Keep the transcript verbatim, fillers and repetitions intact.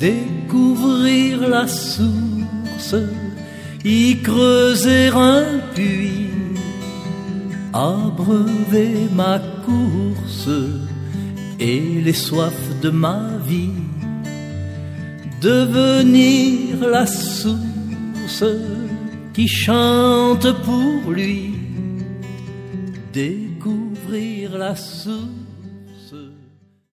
découvrir la source, y creuser un puits, abreuver ma course et les soifs de ma vie, devenir la source qui chante pour lui, découvrir la source